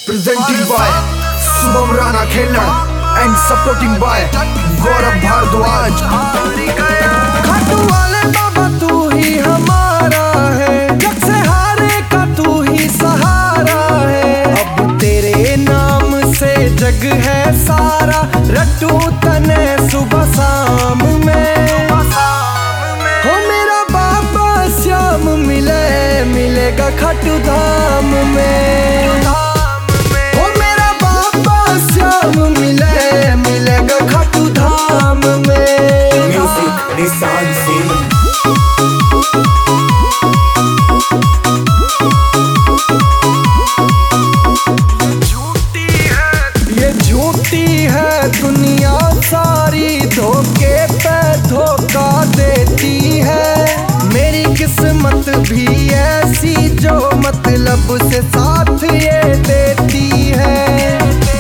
presenting by Subham Rana Khellar and supporting by Gaurav Bhardwaj। Khatu वाले बाबा तू ही हमारा है, जग से हारे का तू ही सहारा है। अब तेरे नाम से जग है सारा, रटू तने सुबह शाम में। हो मेरा बाबा श्याम मिलेगा खाटू धाम में। हो मेरा बाबा श्याम मिलेगा खाटू धाम में। म्यूजिक निशान सिंह। ये झूठी है दुनिया सारी, धोखे पे धोखा देती है। मेरी किस्मत भी ऐसी जो मतलब से साथ ये देती है।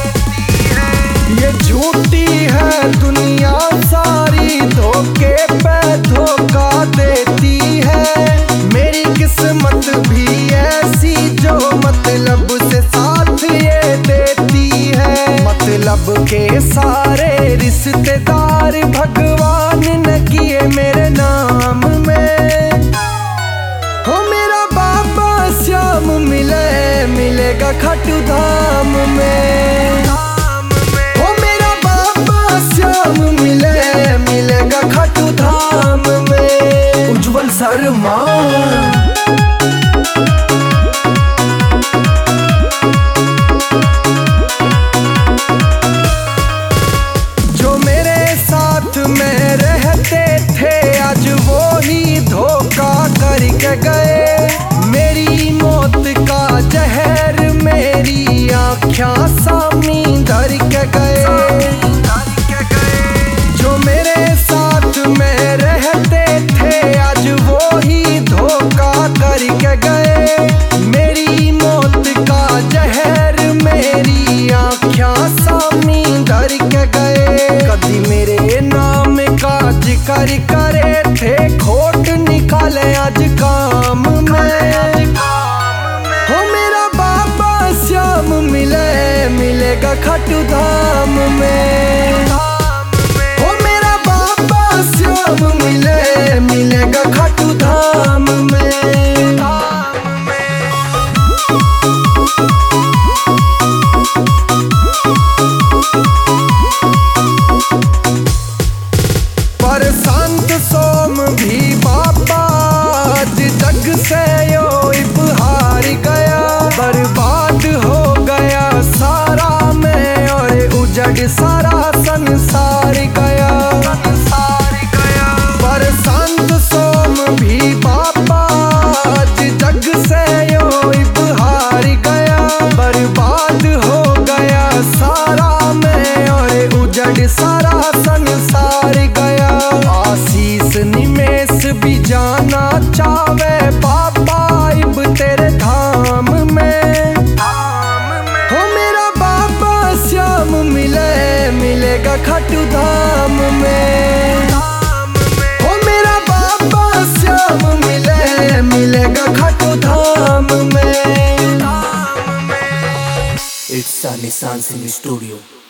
ये झूठी है दुनिया सारी, धोखे पे धोखा देती है। मेरी किस्मत भी ऐसी जो मतलब से साथ ये देती है। मतलब के सारे रिश्तेदार भगवान ने किए मेरे नाम में। हो मेरा बाबा श्याम मिलेगा खाटू धाम में। हो मेरा बाबा श्याम मिलेगा खाटू धाम में। उज्जवल शर्मा। जो मेरे साथ में रहते थे आज वो ही धोखा करके गए। मेरी मौत का जहर मेरी आँखें सामी धर के गए। जो मेरे साथ में रहते थे आज वो ही धोखा करके गए। मेरी मौत का जहर मेरी आँखें सामी धर के गए। कभी मेरे नाम का जिक्र करे थे, खोट निकाले आज काम में। हो मेरा बाबा श्याम मिलेगा खाटू धाम में। हो मेरा बाबा श्याम मिलेगा खाटू धाम में। पर संत सोम भी बाबा आज जग से यो हार गया। बर्बाद हो गया सारा मैं, और उजड़ सारा संसार गया। पर संत सोम भी बाबा आज जग से यो हार गया। बर्बाद हो गया सारा मैं, और उजड़ सारा संसार गया। आशीष निमेश भी जाना चावे बाबा इब तेरे धाम में। हो मेरा बाबा श्याम मिलेगा खाटू धाम में। हो मेरा बाबा श्याम मिलेगा खाटू धाम में। It's a Nissan Singh Studio।